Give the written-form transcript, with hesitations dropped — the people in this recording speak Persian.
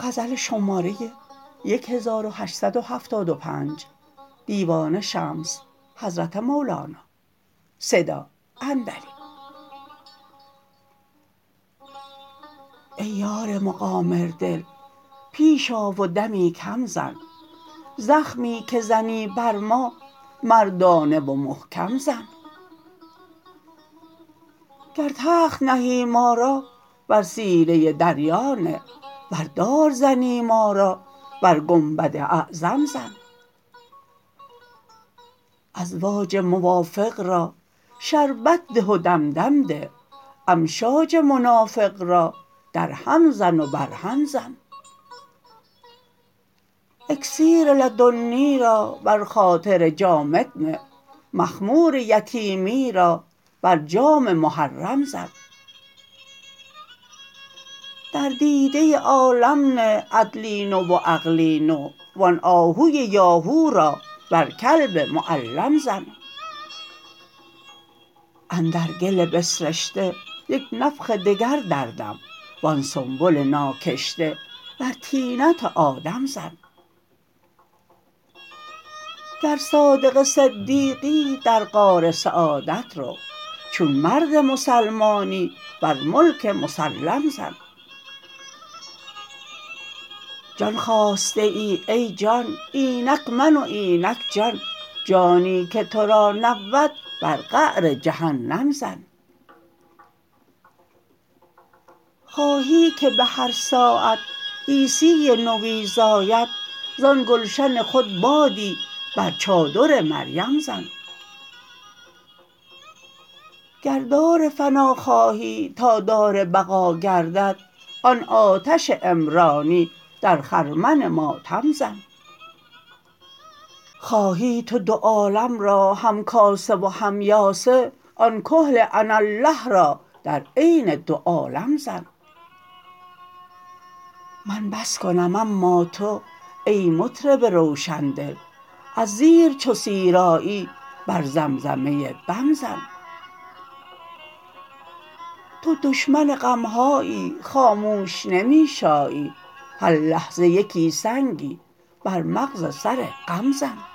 ای یار مقامردل پیش آ و دمی کم زن، زخمی که زنی بر ما مردانه و محکم زن. گر تخت نهی ما را بر سینه دریا نه، ور دار زنی ما را بر گنبد اعظم زن. ازواج موافق را شربت ده و دم دم ده، امشاج منافق را درهم زن و برهم زن. اکسیر لدنی را بر خاطر جامد نه، مخمور یتیمی را بر جام محرم زن. در دیده عالم نه عدلین و عقلین، وان آهوی یاهو را بر کلب معلم زن. اندر گل بسرشته یک نفخ دگر دردم، وان سنبل ناکشته بر طینت آدم زن. گر صادق صدیقی در غار سعادت رو، چون مرد مسلمانی بر ملک مسلم زن. جان خواسته ای جان اینک من و اینک جان، جانی که تو را نبود بر قعر جهنم زن. خواهی که به هر ساعت عیسی نوی زاید، زان گلشن خود بادی بر چادر مریم زن. گر دار فنا خواهی تا دار بقا گردد، آن آتش عمرانی در خرمن ماتم زن. خواهی تو دو عالم را همکاسه و همیاسه، آن کحل اناالله را در عین دو عالم زن. من بس کنم اما تو ای مطرب روشندل، از زیر چو سیر آیی بر زمزمه بم زن. تو دشمن غم هایی خاموش نمی شایی، هر لحظه یکی سنگی بر مغز سر غم زن.